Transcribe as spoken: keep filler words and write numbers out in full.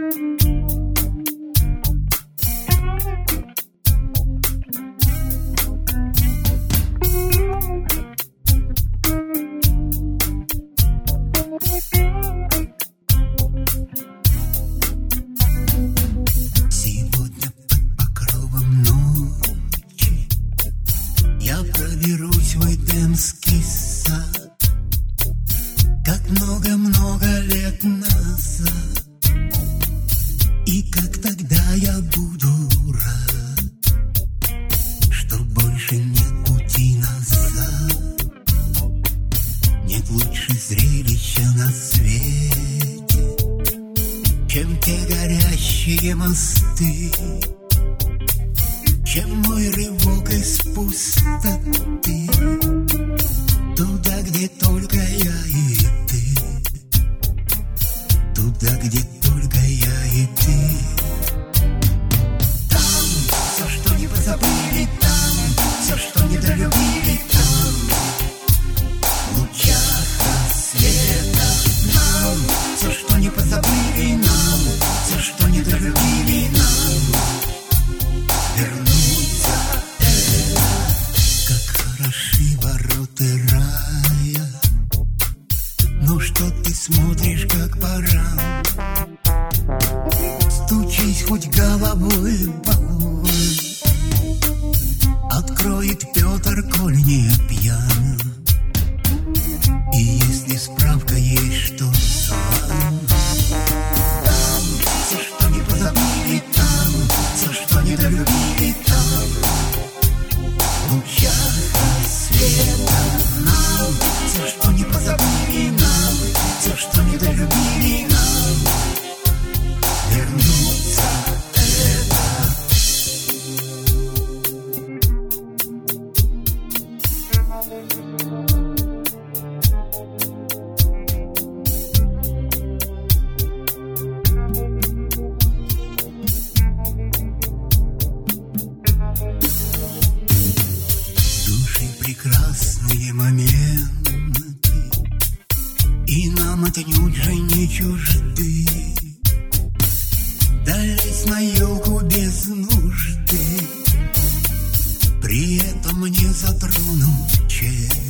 Сегодня под покровом ночи я проберусь в Эдемский сад, как много-много лет назад. И как тогда я буду рад, что больше нет пути назад. Нет лучше зрелища на свете, чем те горящие мосты, чем мой рывок из пустоты, туда, где только я и ты, туда, где только я и ты. Там все, что не позабыли, там все, что не долюбили, там в лучах рассвета. Нам все, что не позабыли, нам все, что не долюбили, нам вернуться. Это как хороши ворота рая. Ну что ты смотришь, как баран? Стучись хоть головой в баллон. Откроет Петр, коль не пьян. И если справка есть, что звон. Там все, что не позабыли, там все, что не долюбили, там в лучах рассвета. Нам все, что не позабыли, нам все, что не долюбили, нам вернуться. Это души прекрасные моменты, и нам отнюдь же не чужды. Долезь на елку без нужды, при этом не затронуть честь.